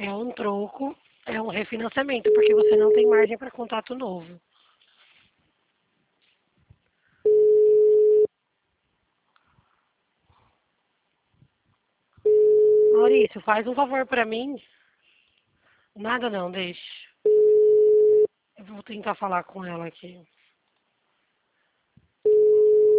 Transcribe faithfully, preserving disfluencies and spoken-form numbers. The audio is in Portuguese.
É um troco, é um refinanciamento, porque você não tem margem para contato novo. Maurício, faz um favor para mim. Nada não, deixa. Eu vou tentar falar com ela aqui.